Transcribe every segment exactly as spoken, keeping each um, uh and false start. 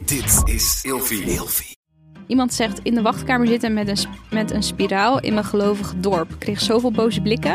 Dit is Ilfie. Ilfie. Iemand zegt in de wachtkamer zitten met een, sp- met een spiraal in mijn gelovige dorp. Kreeg zoveel boze blikken.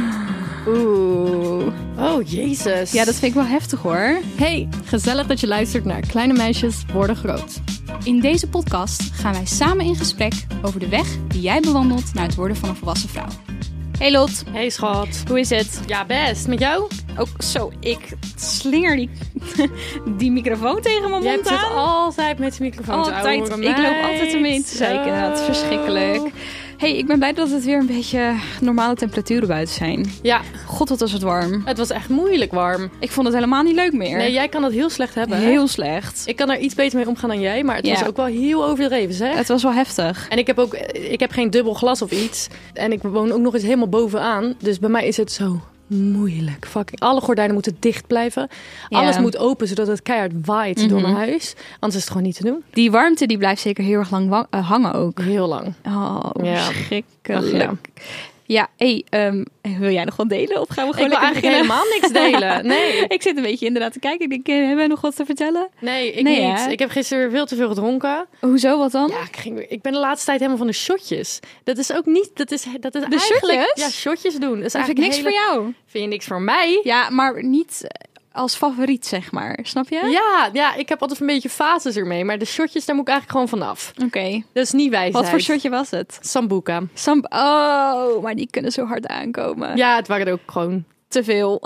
Oeh. Oh, jezus. Ja, dat vind ik wel heftig hoor. Hey, gezellig dat je luistert naar Kleine Meisjes Worden Groot. In deze podcast gaan wij samen in gesprek over de weg die jij bewandelt naar het worden van een volwassen vrouw. Hey Lot. Hey schat. Hoe is het? Ja, best. Met jou? Ook zo, ik slinger die, die microfoon tegen mijn Jij mond hebt aan. het altijd met de microfoon. Altijd. Ik loop altijd ermee te zeiken. Dat is verschrikkelijk. Hey, ik ben blij dat het weer een beetje normale temperaturen buiten zijn. Ja. God, wat was het warm. Het was echt moeilijk warm. Ik vond het helemaal niet leuk meer. Nee, jij kan dat heel slecht hebben. Hè? Heel slecht. Ik kan er iets beter mee omgaan dan jij, maar het Ja. was ook wel heel overdreven, zeg. Het was wel heftig. En ik heb ook, ik heb geen dubbel glas of iets. En ik woon ook nog eens helemaal bovenaan. Dus bij mij is het zo moeilijk. Fucking. Alle gordijnen moeten dicht blijven. Ja. Alles moet open, zodat het keihard waait Mhm. door mijn huis. Anders is het gewoon niet te doen. Die warmte die blijft zeker heel erg lang wa- uh, hangen ook. Heel lang. Oh, Ja. verschrikkelijk. Ach, ja, ja hey, um, wil jij nog wat delen? Of gaan we Ik gewoon wil lekker eigenlijk beginnen? helemaal niks delen. Nee. Ik zit een beetje inderdaad te kijken. Ik denk, eh, hebben wij nog wat te vertellen? Nee, ik Nee, niet. hè? Ik heb gisteren weer veel te veel gedronken. Hoezo, wat dan? Ja, ik, ging, ik ben de laatste tijd helemaal van de shotjes. Dat is ook niet... Dat is, dat is De eigenlijk... shotjes? Ja, shotjes doen. Dat is Dat vind ik eigenlijk niks hele- voor jou. Vind je niks voor mij? Ja, maar niet als favoriet, zeg maar. Snap je? Ja, ja, ik heb altijd een beetje fases ermee. Maar de shotjes, daar moet ik eigenlijk gewoon vanaf. Oké. Dat is niet wijsheid. Wat voor shotje was het? Sambuca. Sam oh, maar die kunnen zo hard aankomen. Ja, het waren er ook gewoon... Te veel.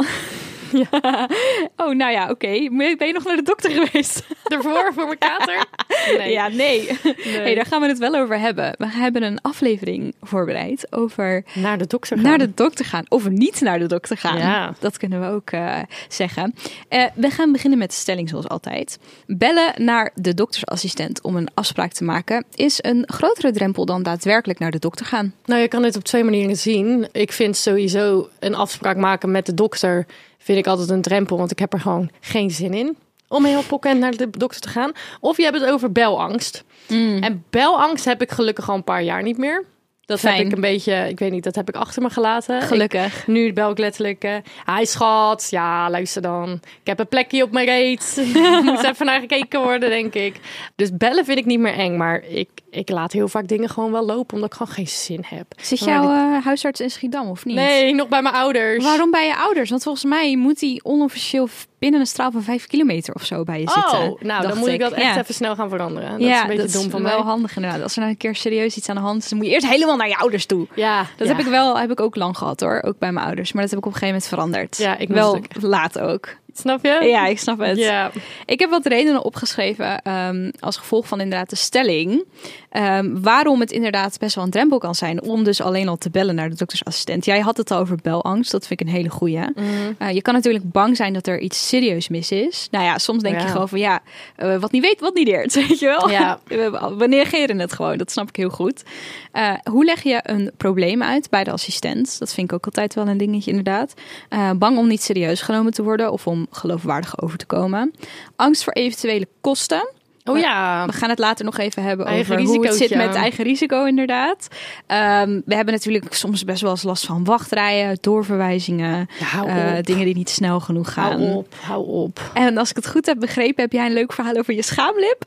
Ja. Oh, nou ja, oké. Ben je nog naar de dokter geweest? Ervoor, voor mijn kater? Nee. Ja, nee. Nee. Hey, daar gaan we het wel over hebben. We hebben een aflevering voorbereid over Naar de dokter gaan. naar de dokter gaan. Of niet naar de dokter gaan. Ja. Dat kunnen we ook uh, zeggen. Uh, we gaan beginnen met de stelling zoals altijd. Bellen naar de doktersassistent om een afspraak te maken is een grotere drempel dan daadwerkelijk naar de dokter gaan. Nou, je kan dit op twee manieren zien. Ik vind sowieso een afspraak maken met de dokter... vind ik altijd een drempel, want ik heb er gewoon geen zin in... om heel pokkend naar de dokter te gaan. Of je hebt het over belangst. Mm. En belangst heb ik gelukkig al een paar jaar niet meer. Dat Fijn. heb ik een beetje, ik weet niet, dat heb ik achter me gelaten. Gelukkig. Ik, nu bel ik letterlijk, uh, hi schat, ja luister dan. Ik heb een plekje op mijn reet. Moet even naar gekeken worden, denk ik. Dus bellen vind ik niet meer eng, maar ik, ik laat heel vaak dingen gewoon wel lopen, omdat ik gewoon geen zin heb. Zit Maar jouw dit- uh, huisarts in Schiedam of niet? Nee, nog bij mijn ouders. Waarom bij je ouders? Want volgens mij moet die onofficieel binnen een straal van vijf kilometer of zo bij je zitten. Oh, nou dan dacht moet ik dat echt Ja. even snel gaan veranderen. Dat ja, is een beetje dat dom is van wel mij. handig inderdaad. Als er nou een keer serieus iets aan de hand is, dan moet je eerst helemaal naar je ouders toe. Ja, Dat ja. heb ik wel, heb ik ook lang gehad hoor, ook bij mijn ouders. Maar dat heb ik op een gegeven moment veranderd. Ja, ik moest wel ook. laat ook. Snap je? Ja, ik snap het. Ja. Ik heb wat redenen opgeschreven um, als gevolg van inderdaad de stelling. Um, waarom het inderdaad best wel een drempel kan zijn om dus alleen al te bellen naar de doktersassistent. Jij had het al over belangst, dat vind ik een hele goeie. Mm. Uh, je kan natuurlijk bang zijn dat er iets serieus mis is. Nou ja, soms denk Ja. je gewoon van ja, uh, wat niet weet, wat niet leert, weet je wel. Ja. We, we negeren het gewoon, dat snap ik heel goed. Uh, hoe leg je een probleem uit bij de assistent? Dat vind ik ook altijd wel een dingetje inderdaad. Uh, bang om niet serieus genomen te worden of om geloofwaardig over te komen. Angst voor eventuele kosten. Oh ja. We gaan het later nog even hebben Eigen over hoe het zit risicootje. met eigen risico inderdaad. Um, we hebben natuurlijk soms best wel eens last van wachtrijen, doorverwijzingen. Ja, hou uh, op. dingen die niet snel genoeg gaan. Hou op, hou op. En als ik het goed heb begrepen, heb jij een leuk verhaal over je schaamlip?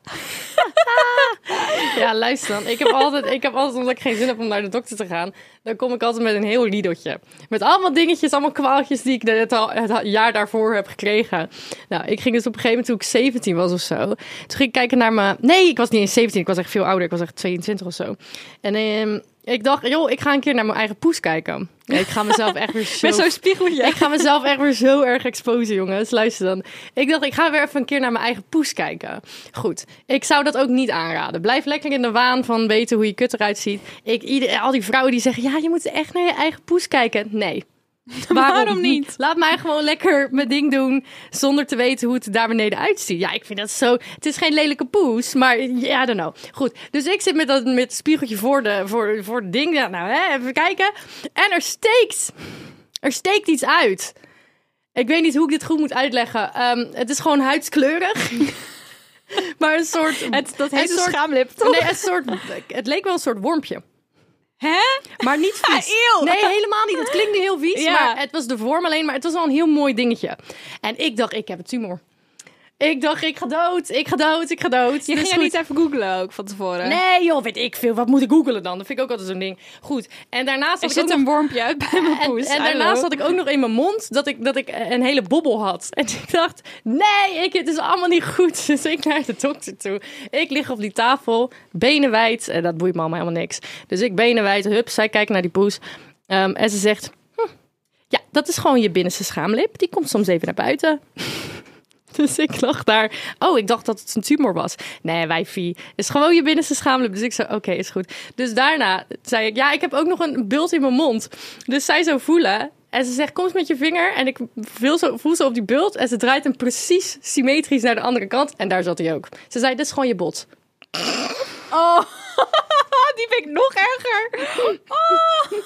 Ja, luister dan. Ik heb altijd, ik heb altijd, omdat ik geen zin heb om naar de dokter te gaan, dan kom ik altijd met een heel liedotje. Met allemaal dingetjes, allemaal kwaaltjes die ik het, al, het jaar daarvoor heb gekregen. Nou, ik ging dus op een gegeven moment toen ik zeventien was of zo. Toen ging ik kijken naar mijn... Nee, ik was niet eens zeventien, ik was echt veel ouder. Ik was echt tweeëntwintig of zo. En um, ik dacht, joh, ik ga een keer naar mijn eigen poes kijken. Ja, ik ga mezelf echt weer zo... Met zo'n spiegeltje. Ik ga mezelf echt weer zo erg exposen, jongens. Luister dan. Ik dacht, ik ga weer even een keer naar mijn eigen poes kijken. Goed, ik zou dat ook niet aanraden. Blijf lekker in de waan van weten hoe je kut eruit ziet. Ik, ieder, al die vrouwen die zeggen, ja, je moet echt naar je eigen poes kijken. Nee. Waarom? Waarom niet? Laat mij gewoon lekker mijn ding doen zonder te weten hoe het er daar beneden uitziet. Ja, ik vind dat zo... Het is geen lelijke poes, maar ja, I don't know. Goed, dus ik zit met dat met het spiegeltje voor de voor, voor het ding. Ja, nou, hè, even kijken. En er steekt... Er steekt iets uit. Ik weet niet hoe ik dit goed moet uitleggen. Um, het is gewoon huidskleurig. Maar een soort... Het, dat heet een een soort, schaamlip, toch? Nee, een soort... Het leek wel een soort wormpje. Hè? Maar niet vies. Eeuw. Nee, helemaal niet. Het klinkt nu heel vies, Ja. maar het was de vorm alleen. Maar het was wel een heel mooi dingetje. En ik dacht, ik heb een tumor. Ik dacht, ik ga dood, ik ga dood, ik ga dood. Je Dus ging er goed. niet even googlen ook van tevoren? Nee joh, weet ik veel. Wat moet ik googelen dan? Dat vind ik ook altijd zo'n ding. Goed. En daarnaast Er had ik ook zit nog... een wormpje uit bij mijn En, poes. en Hallo. daarnaast had ik ook nog in mijn mond dat ik, dat ik een hele bobbel had. En ik dacht, nee, ik, het is allemaal niet goed. Dus ik naar de dokter toe. Ik lig op die tafel, benen wijd. En dat boeit me allemaal helemaal niks. Dus ik benen wijd, hup, zij kijkt naar die poes. Um, en ze zegt, hm, ja, dat is gewoon je binnenste schaamlip. Die komt soms even naar buiten. Dus ik lag daar. Oh, ik dacht dat het een tumor was. Nee, wijfie. Het is gewoon je binnenste schaamlip. Dus ik zei, oké, okay, is goed. Dus daarna zei ik, ja, ik heb ook nog een bult in mijn mond. Dus zij zo voelen. En ze zegt, kom eens met je vinger. En ik voel zo, voel zo op die bult. En ze draait hem precies symmetrisch naar de andere kant. En daar zat hij ook. Ze zei, dit is gewoon je bot. Oh, die vind ik nog erger. Oh.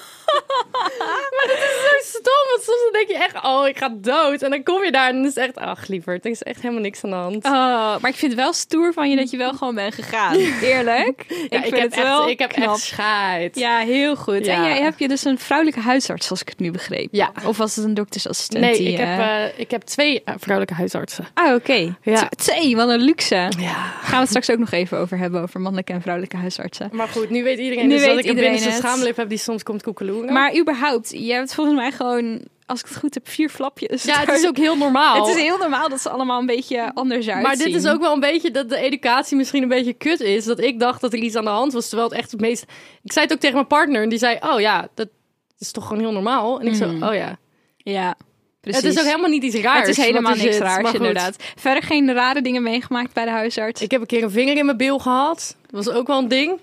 Maar dat is zo stom. Want soms dan denk je echt, oh, ik ga dood. En dan kom je daar en dan is het echt, ach lieverd, er is echt helemaal niks aan de hand. Oh, maar ik vind het wel stoer van je dat je wel gewoon bent gegaan. Eerlijk. Ja, ik ik, vind heb het wel echt, ik heb knap. echt scheid. Ja, heel goed. Ja. En jij heb je dus een vrouwelijke huisarts, zoals ik het nu begreep. Ja. Of was het een doktersassistent? Nee, die, ik heb, eh, uh, ik heb twee uh, vrouwelijke huisartsen. Ah, oké. Okay. Ja. Twee, wat een luxe. Ja. Gaan we het straks ook nog even over hebben, over mannelijke en vrouwelijke huisartsen. Maar goed, nu weet iedereen Nu dus weet dat ik een iedereen binnenste het. schaamlip heb die soms komt koekeloeren. Maar überhaupt, je hebt volgens mij gewoon, als ik het goed heb, vier flapjes. ja, het is ook heel normaal. Het is heel normaal dat ze allemaal een beetje anders uitzien. Maar dit is ook wel een beetje dat de educatie misschien een beetje kut is. Dat ik dacht dat er iets aan de hand was, terwijl het echt het meest... Ik zei het ook tegen mijn partner en die zei, oh ja, dat is toch gewoon heel normaal. En ik zo, oh ja. Ja, precies. Het is ook helemaal niet iets raars. Het is helemaal wat er niks zit, raars, maar goed. inderdaad. Verder geen rare dingen meegemaakt bij de huisarts. Ik heb een keer een vinger in mijn bil gehad. Dat was ook wel een ding.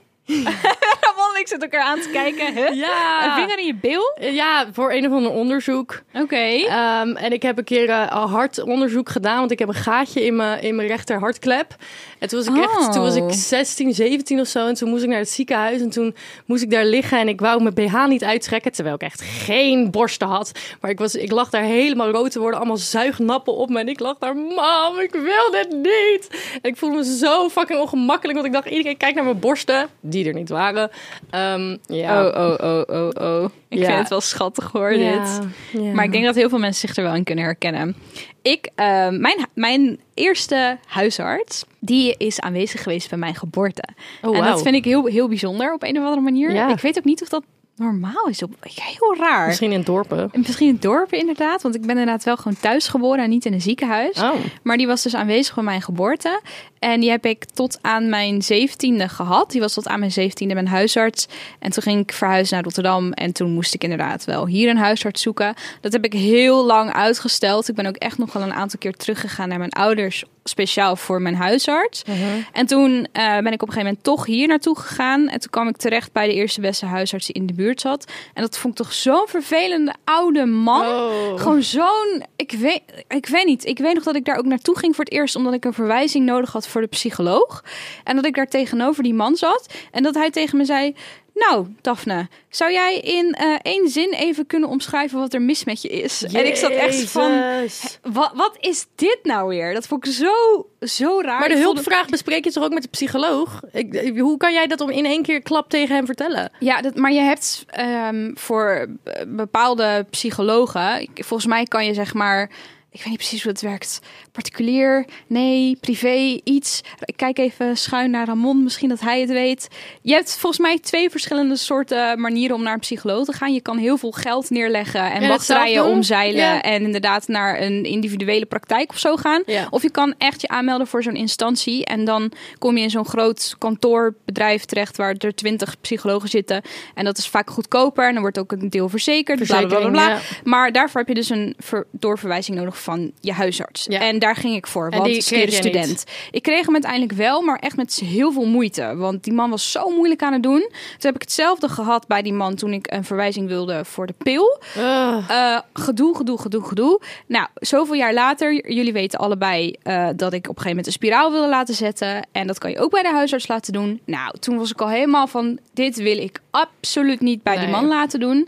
Ramon en ik zitten elkaar aan te kijken. Huh? Ja. Een vinger in je bil? Ja, voor een of ander onderzoek. Oké. Okay. Um, en ik heb een keer uh, een hartonderzoek gedaan, want ik heb een gaatje in mijn, in mijn rechter hartklep. En toen was ik echt, Oh. toen was ik zestien, zeventien of zo. En toen moest ik naar het ziekenhuis en toen moest ik daar liggen en ik wou mijn B H niet uittrekken, terwijl ik echt geen borsten had. Maar ik, was, ik lag daar helemaal rood te worden, allemaal zuignappen op me. En ik lag daar, mam, ik wil dit niet. En ik voelde me zo fucking ongemakkelijk, want ik dacht, iedereen kijkt naar mijn borsten, die er niet waren. Um, ja. Oh, oh, oh, oh, oh. Ik Ja. vind het wel schattig hoor, Ja. dit. Ja. Maar ik denk dat heel veel mensen zich er wel in kunnen herkennen. Ik, uh, mijn, mijn eerste huisarts, die is aanwezig geweest bij mijn geboorte. Oh, en wauw. dat vind ik heel, heel bijzonder op een of andere manier. Ja. Ik weet ook niet of dat normaal is. Op, heel raar. Misschien in dorpen. En misschien in dorpen inderdaad, want ik ben inderdaad wel gewoon thuis geboren en niet in een ziekenhuis. Oh. Maar die was dus aanwezig bij mijn geboorte. En die heb ik tot aan mijn zeventiende gehad. Die was tot aan mijn zeventiende mijn huisarts. En toen ging ik verhuizen naar Rotterdam. En toen moest ik inderdaad wel hier een huisarts zoeken. Dat heb ik heel lang uitgesteld. Ik ben ook echt nog wel een aantal keer teruggegaan naar mijn ouders. Speciaal voor mijn huisarts. Uh-huh. En toen uh, ben ik op een gegeven moment toch hier naartoe gegaan. En toen kwam ik terecht bij de eerste beste huisarts die in de buurt zat. En dat vond ik toch zo'n vervelende oude man. Oh. Gewoon zo'n... Ik weet, ik weet niet. Ik weet nog dat ik daar ook naartoe ging voor het eerst. Omdat ik een verwijzing nodig had voor de psycholoog. En dat ik daar tegenover die man zat. En dat hij tegen me zei... Nou, Daphne, zou jij in uh, één zin even kunnen omschrijven wat er mis met je is? Jezus. En ik zat echt van, wat, wat is dit nou weer? Dat vond ik zo, zo raar. Maar de Ik vond hulpvraag bespreek je toch ook met de psycholoog? Ik, hoe kan jij dat om in één keer klap tegen hem vertellen? Ja, dat, maar je hebt um, voor bepaalde psychologen... Volgens mij kan je zeg maar... Ik weet niet precies hoe het werkt. Particulier, nee, privé, iets. Ik kijk even schuin naar Ramon, misschien dat hij het weet. Je hebt volgens mij twee verschillende soorten manieren om naar een psycholoog te gaan. Je kan heel veel geld neerleggen en ja, wachtrijen omzeilen. Ja. En inderdaad naar een individuele praktijk of zo gaan. Ja. Of je kan echt je aanmelden voor zo'n instantie. En dan kom je in zo'n groot kantoorbedrijf terecht waar er twintig psychologen zitten. En dat is vaak goedkoper. En dan wordt ook een deel verzekerd. Bla, bla, bla, bla. Ja. Maar daarvoor heb je dus een ver- doorverwijzing nodig van je huisarts. Ja. En daar ging ik voor, En want die ik kreeg studeerde je student. Ik kreeg hem uiteindelijk wel, maar echt met heel veel moeite. Want die man was zo moeilijk aan het doen. Toen heb ik hetzelfde gehad bij die man toen ik een verwijzing wilde voor de pil. Uh. Uh, gedoe, gedoe, gedoe, gedoe. Nou, zoveel jaar later, jullie weten allebei uh, dat ik op een gegeven moment een spiraal wilde laten zetten. En dat kan je ook bij de huisarts laten doen. Nou, toen was ik al helemaal van, dit wil ik absoluut niet bij Nee. die man laten doen.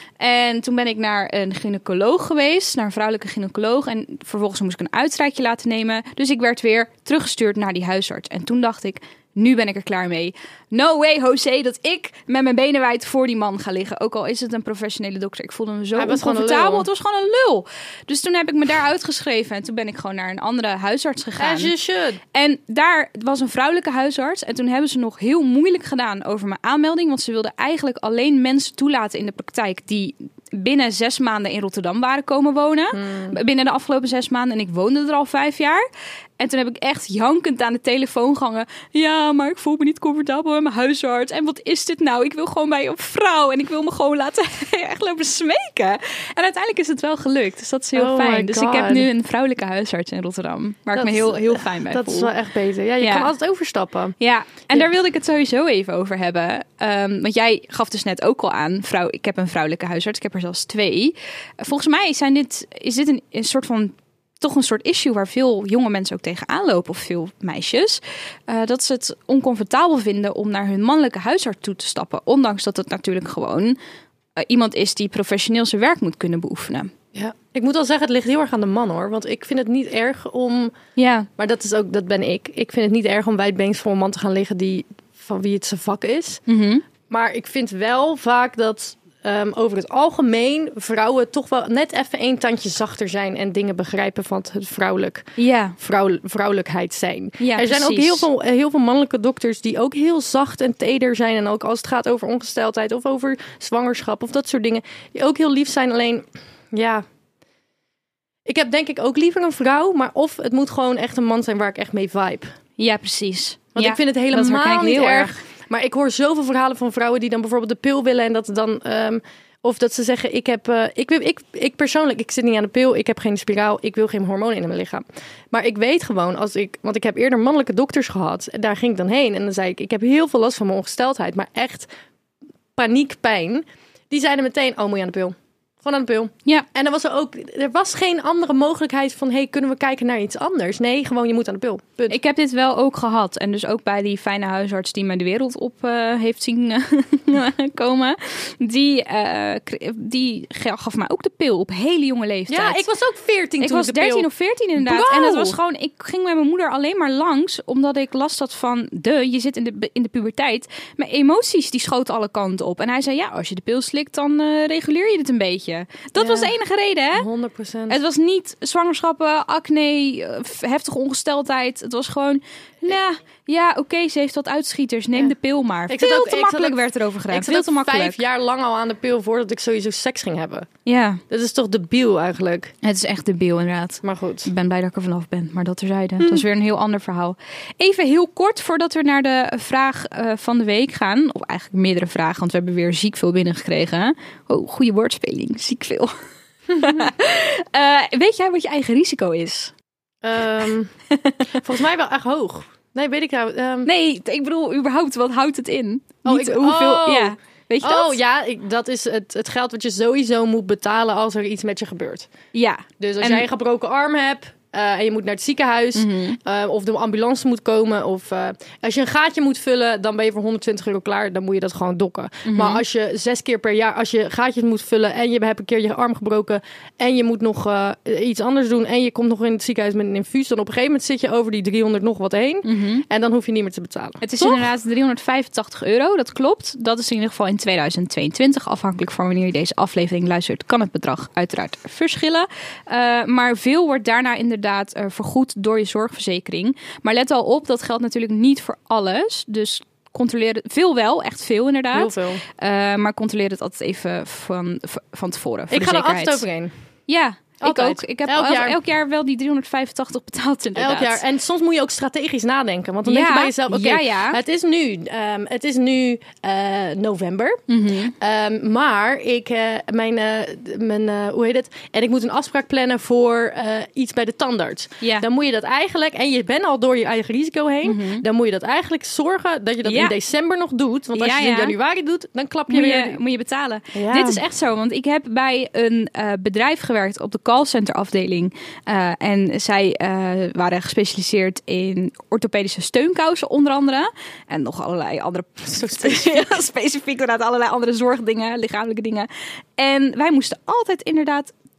En toen ben ik naar een gynaecoloog geweest, naar een vrouwelijke gynaecoloog. En vervolgens moest ik een uitstrijkje laten nemen. Dus ik werd weer teruggestuurd naar die huisarts. En toen dacht ik, nu ben ik er klaar mee. No way, José, dat ik met mijn benen wijd voor die man ga liggen. Ook al is het een professionele dokter. Ik voelde me zo oncomfortabel. Het was gewoon een lul. Dus toen heb ik me daar uitgeschreven. En toen ben ik gewoon naar een andere huisarts gegaan. As you should. En daar was een vrouwelijke huisarts. En toen hebben ze nog heel moeilijk gedaan over mijn aanmelding. Want ze wilden eigenlijk alleen mensen toelaten in de praktijk die binnen zes maanden in Rotterdam waren komen wonen. Hmm. Binnen de afgelopen zes maanden. En ik woonde er al vijf jaar. En toen heb ik echt jankend aan de telefoon gehangen. Ja, maar ik voel me niet comfortabel met mijn huisarts. En wat is dit nou? Ik wil gewoon bij een vrouw. En ik wil me gewoon laten echt lopen smeken. En uiteindelijk is het wel gelukt. Dus dat is heel oh fijn. Dus ik heb nu een vrouwelijke huisarts in Rotterdam. Waar dat ik me heel, heel fijn bij dat voel. Dat is wel echt beter. Ja, je ja. kan altijd overstappen. Ja, en ja. daar wilde ik het sowieso even over hebben. Um, want jij gaf dus net ook al aan. Vrouw, ik heb een vrouwelijke huisarts. Ik heb er zelfs twee. Volgens mij zijn dit, is dit een, een soort van... toch een soort issue waar veel jonge mensen ook tegenaan lopen, of veel meisjes. Uh, dat ze het oncomfortabel vinden om naar hun mannelijke huisarts toe te stappen. Ondanks dat het natuurlijk gewoon uh, iemand is die professioneel zijn werk moet kunnen beoefenen. Ja, ik moet al zeggen, het ligt heel erg aan de man hoor. Want ik vind het niet erg om... Ja. Maar dat is ook, dat ben ik. Ik vind het niet erg om wijdbeens voor een man te gaan liggen die van wie het zijn vak is. Mm-hmm. Maar ik vind wel vaak dat... Um, over het algemeen vrouwen toch wel net even één tandje zachter zijn en dingen begrijpen van het vrouwelijk, ja. vrouw, vrouwelijkheid zijn. Ja, er zijn precies. ook heel veel, heel veel mannelijke dokters die ook heel zacht en teder zijn. En ook als het gaat over ongesteldheid of over zwangerschap of dat soort dingen. Die ook heel lief zijn. Alleen, ja... Ik heb denk ik ook liever een vrouw. Maar of het moet gewoon echt een man zijn waar ik echt mee vibe. Ja, precies. Want ja, ik vind het helemaal niet heel erg... erg. Maar ik hoor zoveel verhalen van vrouwen die dan bijvoorbeeld de pil willen en dat dan um, of dat ze zeggen ik heb uh, ik, ik ik persoonlijk ik zit niet aan de pil, ik heb geen spiraal, ik wil geen hormonen in mijn lichaam. Maar ik weet gewoon als ik want ik heb eerder mannelijke dokters gehad en daar ging ik dan heen en dan zei ik ik heb heel veel last van mijn ongesteldheid, maar echt paniekpijn. Die zeiden meteen oh moet je aan de pil. Gewoon aan de pil. Ja. En er was er ook, er was geen andere mogelijkheid van, hey, kunnen we kijken naar iets anders? Nee, gewoon je moet aan de pil. Punt. Ik heb dit wel ook gehad. En dus ook bij die fijne huisarts die mij de wereld op uh, heeft zien uh, komen. Die, uh, die gaf mij ook de pil op hele jonge leeftijd. Ja, ik was ook veertien ik toen was ik de pil... dertien of veertien inderdaad. Bro. En dat was gewoon, ik ging met mijn moeder alleen maar langs, omdat ik last had van, de, je zit in de, in de puberteit. Mijn emoties die schoten alle kanten op. En hij zei, ja, als je de pil slikt, dan uh, reguleer je dit een beetje. Dat ja. was de enige reden, hè? honderd procent. Het was niet zwangerschappen, acne, heftige ongesteldheid. Het was gewoon, nou, ja, oké, okay, ze heeft wat uitschieters. Neem ja. de pil maar. Ik Veel ook, te makkelijk ook, werd erover gedaan. Ik Veel te makkelijk. vijf jaar lang al aan de pil voordat ik sowieso seks ging hebben. Ja. Dat is toch debiel eigenlijk? Het is echt debiel inderdaad. Maar goed. Ik ben blij dat ik er vanaf ben, maar dat terzijde. Hm. Dat is weer een heel ander verhaal. Even heel kort voordat we naar de vraag uh, van de week gaan. Of eigenlijk meerdere vragen, want we hebben weer ziek veel binnengekregen. Oh, goede woordspeling. Ziek veel. uh, weet jij wat je eigen risico is? Um, volgens mij wel echt hoog. Nee, weet ik nou. Um... Nee, ik bedoel, überhaupt, wat houdt het in? Oh, Niet ik, hoeveel. Oh. Ja. Weet je dat? Oh ja, ik, dat is het, het geld wat je sowieso moet betalen als er iets met je gebeurt. Ja. Dus als en... jij een gebroken arm hebt uh, en je moet naar het ziekenhuis, mm-hmm. uh, of de ambulance moet komen, of uh, als je een gaatje moet vullen, dan ben je voor honderdtwintig euro klaar. Dan moet je dat gewoon dokken. Mm-hmm. Maar als je zes keer per jaar, als je gaatjes moet vullen en je hebt een keer je arm gebroken en je moet nog uh, iets anders doen en je komt nog in het ziekenhuis met een infuus, dan op een gegeven moment zit je over die driehonderd nog wat heen mm-hmm. en dan hoef je niet meer te betalen. Het is Toch? inderdaad driehonderdvijfentachtig euro, dat klopt. Dat is in ieder geval in tweeduizend tweeëntwintig. Afhankelijk van wanneer je deze aflevering luistert, kan het bedrag uiteraard verschillen. Uh, maar veel wordt daarna inderdaad uh, vergoed door je zorgverzekering. Maar let al op, dat geldt natuurlijk niet voor alles. Dus controleer het, veel wel, echt veel inderdaad. Heel veel. Uh, maar controleer het altijd even van, van tevoren. Voor ik de ga er zekerheid. altijd overheen. Ja, altijd. Ik ook. Ik heb elk, elk jaar. elk jaar wel die driehonderdvijftig betaald inderdaad. Elk jaar. En soms moet je ook strategisch nadenken. Want dan ja, denk je bij jezelf, oké, okay, ja, ja. het is nu, um, het is nu uh, november. Mm-hmm. Um, maar ik, uh, mijn, uh, mijn uh, hoe heet het? En ik moet een afspraak plannen voor uh, iets bij de tandarts. Ja. Dan moet je dat eigenlijk, en je bent al door je eigen risico heen, mm-hmm. dan moet je dat eigenlijk zorgen dat je dat ja. in december nog doet. Want als ja, je het ja. in januari doet, dan klap je moet weer. Je, moet je betalen. Ja. Dit is echt zo, want ik heb bij een uh, bedrijf gewerkt op de callcenter afdeling. Uh, en zij uh, waren gespecialiseerd in orthopedische steunkousen onder andere. En nog allerlei andere... specifiek, specifiek inderdaad allerlei andere zorgdingen, lichamelijke dingen. En wij moesten altijd inderdaad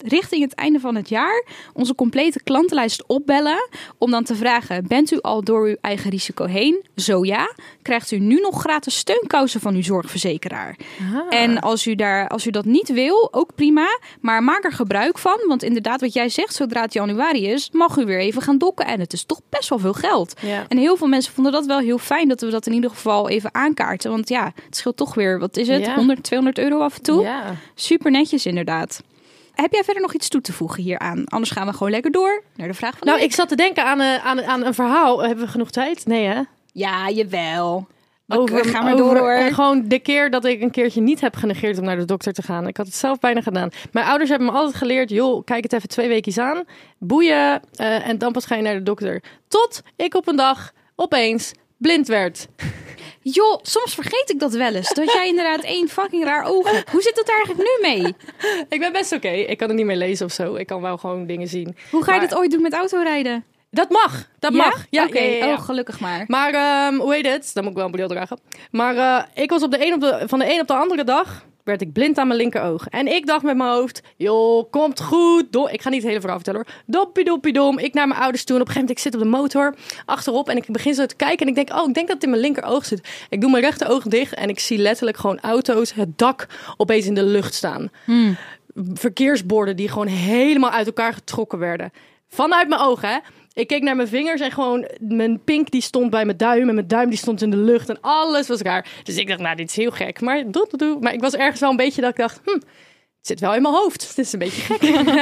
richting het einde van het jaar onze complete klantenlijst opbellen om dan te vragen, bent u al door uw eigen risico heen? Zo ja, krijgt u nu nog gratis steunkousen van uw zorgverzekeraar. Ah. En als u, daar, als u dat niet wil, ook prima, maar maak er gebruik van, want inderdaad wat jij zegt, zodra het januari is, mag u weer even gaan dokken en het is toch best wel veel geld. Ja. En heel veel mensen vonden dat wel heel fijn dat we dat in ieder geval even aankaarten, want ja, het scheelt toch weer, wat is het, ja. honderd, tweehonderd euro af en toe? Ja. Super netjes inderdaad. Heb jij verder nog iets toe te voegen hieraan? Anders gaan we gewoon lekker door naar de vraag van Nou, ik zat te denken aan, uh, aan, aan een verhaal. Hebben we genoeg tijd? Nee, hè? Ja, jawel. Over, gaan we over, door hoor. Gewoon de keer dat ik een keertje niet heb genegeerd om naar de dokter te gaan. Ik had het zelf bijna gedaan. Mijn ouders hebben me altijd geleerd, joh, kijk het even twee weekjes aan. Boeien uh, en dan pas ga je naar de dokter. Tot ik op een dag opeens blind werd. Joh, soms vergeet ik dat wel eens. Dat jij inderdaad één fucking raar oog hebt. Hoe zit het er eigenlijk nu mee? Ik ben best oké. Okay. Ik kan er niet meer lezen of zo. Ik kan wel gewoon dingen zien. Hoe ga je maar... dit ooit doen met autorijden? Dat mag. Dat ja? mag. Ja, oké. Okay. Ja, ja, ja. Oh, gelukkig maar. Maar um, hoe heet het? Dan moet ik wel een bril dragen. Maar uh, ik was op de een op de, van de een op de andere dag werd ik blind aan mijn linkeroog. En ik dacht met mijn hoofd, joh, komt goed. Do- ik ga niet het hele verhaal vertellen hoor. Doppie doppie dom. Ik naar mijn ouders toe. En op een gegeven moment, ik zit op de motor achterop. En ik begin zo te kijken. En ik denk, oh, ik denk dat het in mijn linkeroog zit. Ik doe mijn rechteroog dicht. En ik zie letterlijk gewoon auto's, het dak opeens in de lucht staan. Hmm. Verkeersborden die gewoon helemaal uit elkaar getrokken werden. Vanuit mijn ogen, hè. Ik keek naar mijn vingers en gewoon mijn pink die stond bij mijn duim. En mijn duim die stond in de lucht en alles was raar. Dus ik dacht, nou, dit is heel gek. Maar, doe, doe, doe. maar ik was ergens wel een beetje dat ik dacht, hm, het zit wel in mijn hoofd. Dit is een beetje gek.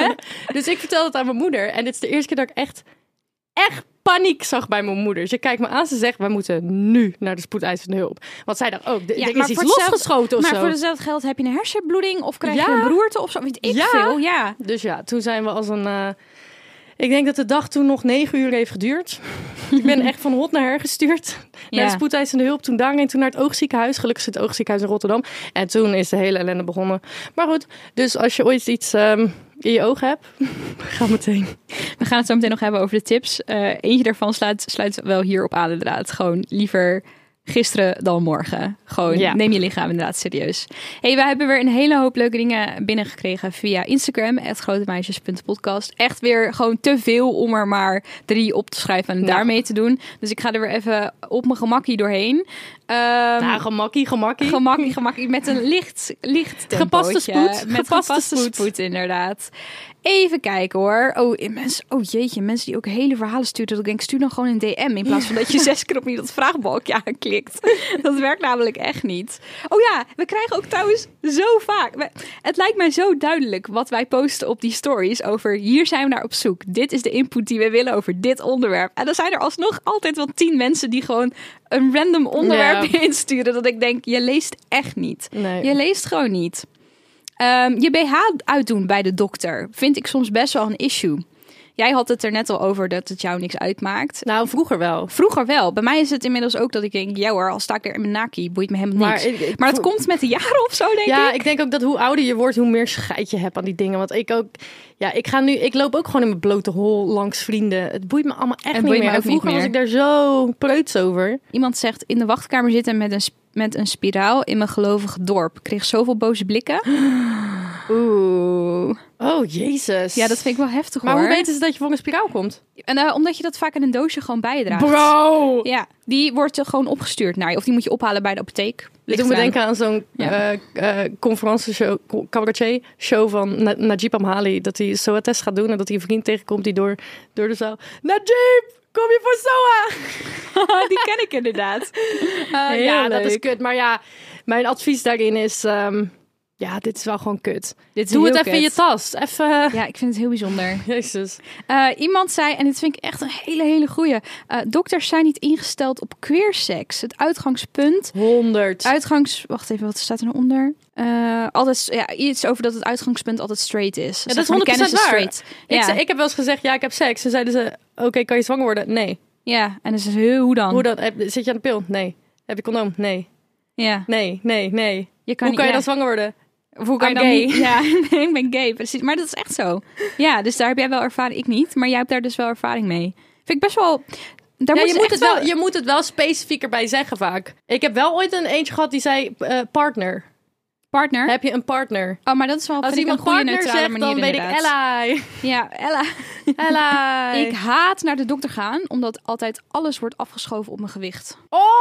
Dus ik vertelde het aan mijn moeder. En dit is de eerste keer dat ik echt, echt paniek zag bij mijn moeder. Ze kijkt me aan, ze zegt, wij moeten nu naar de spoedeisende hulp. Want zij dacht, oh, er ja, is iets losgeschoten of maar zo. Maar voor dezelfde geld heb je een hersenbloeding of krijg ja. je een beroerte of zo. Weet ik ja. veel, ja. Dus ja, toen zijn we als een... Uh, Ik denk dat de dag toen nog negen uur heeft geduurd. Ik ben echt van hot naar her gestuurd. Ja. Naar de spoedeisende hulp. Toen daarheen, toen naar het oogziekenhuis. Gelukkig zit het oogziekenhuis in Rotterdam. En toen is de hele ellende begonnen. Maar goed, dus als je ooit iets um, in je ogen hebt, ga meteen. We gaan het zo meteen nog hebben over de tips. Uh, eentje daarvan sluit, sluit wel hierop aan inderdaad. Gewoon liever gisteren dan morgen. Gewoon ja. Neem je lichaam inderdaad serieus. Hey, we hebben weer een hele hoop leuke dingen binnengekregen via Instagram, at grotemeisjes punt podcast. Echt weer gewoon te veel om er maar drie op te schrijven en ja. daarmee te doen. Dus ik ga er weer even op mijn gemakkie doorheen. Um, nou, gemakkie, gemakkie. Gemakkie, gemakkie. Met een licht, licht tempootje. Gepaste spoed. Met gepaste, gepaste spoed. spoed, inderdaad. Even kijken hoor. Oh, mensen, oh jeetje, mensen die ook hele verhalen sturen. Dat ik denk, stuur dan gewoon een D M in plaats van dat je zes keer opnieuw dat vraagbalkje aanklikt. Dat werkt namelijk echt niet. Oh ja, we krijgen ook trouwens zo vaak. Het lijkt mij zo duidelijk wat wij posten op die stories over hier zijn we naar op zoek. Dit is de input die we willen over dit onderwerp. En dan zijn er alsnog altijd wel tien mensen die gewoon een random onderwerp ja. insturen. Dat ik denk, je leest echt niet. Nee. Je leest gewoon niet. Um, je B H uitdoen bij de dokter vind ik soms best wel een issue. Jij had het er net al over dat het jou niks uitmaakt. Nou, vroeger wel. Vroeger wel. Bij mij is het inmiddels ook dat ik denk, ja hoor, al sta ik er in mijn naki, boeit me helemaal niks. Maar, ik, ik, maar het komt met de jaren of zo, denk ja, ik. Ja, ik denk ook dat hoe ouder je wordt, hoe meer scheid je hebt aan die dingen. Want ik ook, ja, ik ga nu, ik loop ook gewoon in mijn blote hol langs vrienden. Het boeit me allemaal echt en niet meer. En vroeger was ik daar zo preuts over. Iemand zegt, in de wachtkamer zitten met een, met een spiraal in mijn gelovige dorp. Ik kreeg zoveel boze blikken. Oeh. Oh, jezus. Ja, dat vind ik wel heftig maar hoor. Maar hoe weten ze dat je voor een spiraal komt? En, uh, omdat je dat vaak in een doosje gewoon bijdraagt. Bro! Ja, die wordt uh, gewoon opgestuurd naar je. Of die moet je ophalen bij de apotheek. Ik doe me denken aan zo'n ja. uh, uh, conferentieshow, cabaretier show van Na- Najib Amhali. Dat hij zo'n test gaat doen en dat hij een vriend tegenkomt die door, door de zaal... Najib! Kom je voor S O A? Die ken ik inderdaad. Uh, ja, leuk. Dat is kut. Maar ja, mijn advies daarin is... Um, ja, dit is wel gewoon kut. Dit is Doe het even kut. in je tas. Even... Ja, ik vind het heel bijzonder. Jezus. Uh, iemand zei, en dit vind ik echt een hele, hele goeie. Uh, dokters zijn niet ingesteld op queerseks. Het uitgangspunt... honderd. Uitgangs... Wacht even, wat staat er nou onder? Uh, altijd, ja, iets over dat het uitgangspunt altijd straight is. Ja, dat is honderd procent waar. Straight. Ja. Ik, zei, ik heb wel eens gezegd, ja, ik heb seks. En zeiden ze, oké, okay, kan je zwanger worden? Nee. Ja, en dan is het, hoe dan? Hoe dan? Zit je aan de pil? Nee. Heb je condoom? Nee. Ja. Nee, nee, nee. Je kan hoe kan niet, je ja. dan zwanger worden? Of hoe kan je dan gay. niet? Ja, nee, ik ben gay, precies. Maar dat is echt zo. Ja, dus daar heb jij wel ervaring. Ik niet, maar jij hebt daar dus wel ervaring mee. Vind ik best wel... Daar ja, moet je, je, moet het wel, wel... je moet het wel specifieker bij zeggen vaak. Ik heb wel ooit een eentje gehad die zei uh, partner. Partner? Heb je een partner? Oh, maar dat is wel Als vind ik iemand een goede partner neutrale zegt, manier dan weet ik inderdaad. Ella. Ja, Ella. Ella. Ik haat naar de dokter gaan, omdat altijd alles wordt afgeschoven op mijn gewicht.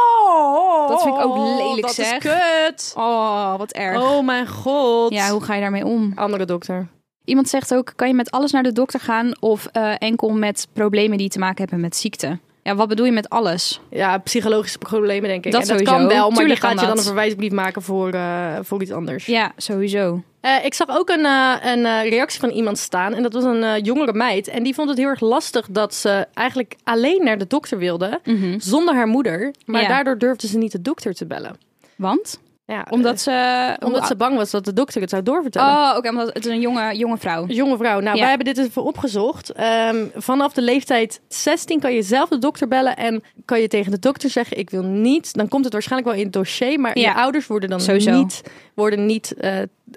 Oh, Dat vind ik ook lelijk, dat zeg. is kut. Oh, wat erg. Oh mijn god. Ja, hoe ga je daarmee om? Andere dokter. Iemand zegt ook, kan je met alles naar de dokter gaan of uh, enkel met problemen die te maken hebben met ziekte? Ja, wat bedoel je met alles? Ja, psychologische problemen denk ik. Dat en dat sowieso. kan wel, maar Tuurlijk die gaat kan je dan dat. een verwijsbrief maken voor, uh, voor iets anders. Ja, sowieso. Uh, ik zag ook een, uh, een uh, reactie van iemand staan. En dat was een uh, jongere meid. En die vond het heel erg lastig dat ze eigenlijk alleen naar de dokter wilde. Mm-hmm. Zonder haar moeder. Maar Ja. daardoor durfde ze niet de dokter te bellen. Want? Ja, Omdat ze... uh, omdat ze bang was dat de dokter het zou doorvertellen. Oh, oké, okay, omdat het is een jonge, jonge vrouw. Jonge vrouw. Nou, Ja. wij hebben dit even opgezocht. Um, vanaf de leeftijd zestien kan je zelf de dokter bellen. En kan je tegen de dokter zeggen, ik wil niet. Dan komt het waarschijnlijk wel in het dossier. Maar Ja. je ouders worden dan Sowieso. niet, worden niet uh,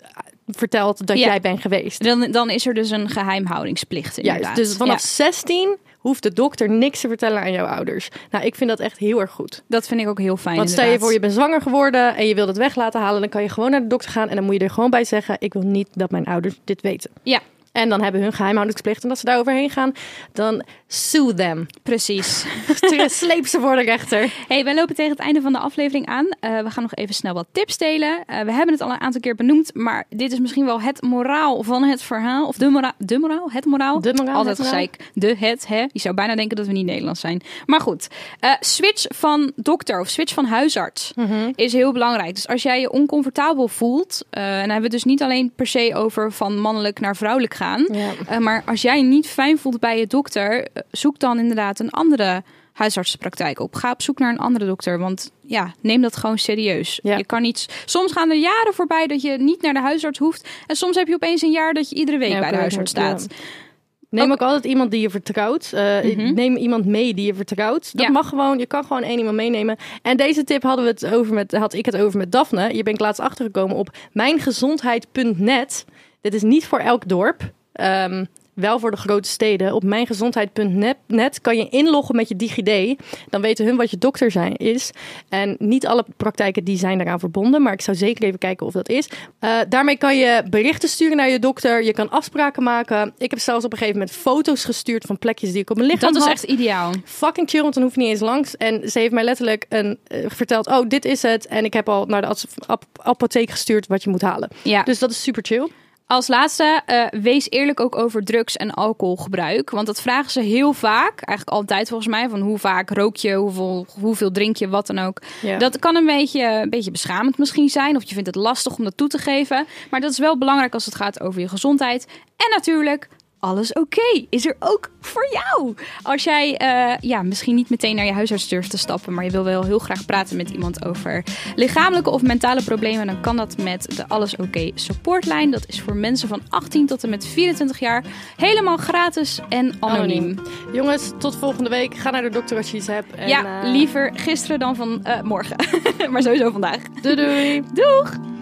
verteld dat Ja. jij bent geweest. Dan, dan is er dus een geheimhoudingsplicht inderdaad. Juist, dus vanaf Ja. zestien hoeft de dokter niks te vertellen aan jouw ouders. Nou, ik vind dat echt heel erg goed. Dat vind ik ook heel fijn. Want stel je inderdaad. voor, je bent zwanger geworden en je wilt het weg laten halen, dan kan je gewoon naar de dokter gaan en dan moet je er gewoon bij zeggen, ik wil niet dat mijn ouders dit weten. Ja, En dan hebben hun geheimhoudingsplicht en als ze daar overheen gaan, dan sue them. precies. Sleep ze voor de rechter. Hey, wij lopen tegen het einde van de aflevering aan. Uh, we gaan nog even snel wat tips delen. Uh, we hebben het al een aantal keer benoemd, maar dit is misschien wel het moraal van het verhaal. Of de, mora- de moraal? Het moraal? De moraal, Altijd het moraal. gezeik. De, het, hè. Je zou bijna denken dat we niet Nederlands zijn. Maar goed, uh, switch van dokter of switch van huisarts Mm-hmm. is heel belangrijk. Dus als jij je oncomfortabel voelt, uh, en dan hebben we het dus niet alleen per se over van mannelijk naar vrouwelijk gaan. Ja. Uh, maar als jij je niet fijn voelt bij je dokter, uh, zoek dan inderdaad een andere huisartsenpraktijk op. Ga op zoek naar een andere dokter, want ja, neem dat gewoon serieus. Ja. Je kan niet. Soms gaan er jaren voorbij dat je niet naar de huisarts hoeft, en soms heb je opeens een jaar dat je iedere week Ja, bij de oké, huisarts ja. staat. Neem Ook- ook altijd iemand die je vertrouwt. Uh, Mhm. Neem iemand mee die je vertrouwt. Dat Ja. mag gewoon. Je kan gewoon één iemand meenemen. En deze tip hadden we het over met, had ik het over met Daphne. Hier ben ik laatst achtergekomen op mijngezondheid punt net. Dit is niet voor elk dorp. Um, wel voor de grote steden. Op mijngezondheid punt net kan je inloggen met je DigiD. Dan weten hun wat je dokter zijn is. En niet alle praktijken die zijn daaraan verbonden. Maar ik zou zeker even kijken of dat is. Uh, daarmee kan je berichten sturen naar je dokter. Je kan afspraken maken. Ik heb zelfs op een gegeven moment foto's gestuurd van plekjes die ik op mijn lichaam Dat is had. echt ideaal. Fucking chill, want dan hoef je niet eens langs. En ze heeft mij letterlijk een, uh, verteld, oh, dit is het. En ik heb al naar de as- ap- apotheek gestuurd wat je moet halen. Ja. Dus dat is super chill. Als laatste, uh, wees eerlijk ook over drugs- en alcoholgebruik. Want dat vragen ze heel vaak. Eigenlijk altijd volgens mij. Van hoe vaak rook je, hoeveel, hoeveel drink je, wat dan ook. Ja. Dat kan een beetje, een beetje beschamend misschien zijn. Of je vindt het lastig om dat toe te geven. Maar dat is wel belangrijk als het gaat over je gezondheid. En natuurlijk, alles oké is er ook voor jou. Als jij uh, ja, misschien niet meteen naar je huisarts durft te stappen, maar je wil wel heel graag praten met iemand over lichamelijke of mentale problemen, dan kan dat met de Alles Oké supportlijn. Dat is voor mensen van achttien tot en met vierentwintig jaar helemaal gratis en anoniem. Anoniem. Jongens, tot volgende week. Ga naar de dokter als je iets hebt. En, Ja, uh, liever gisteren dan van uh, morgen. Maar sowieso vandaag. Doei doei. Doeg!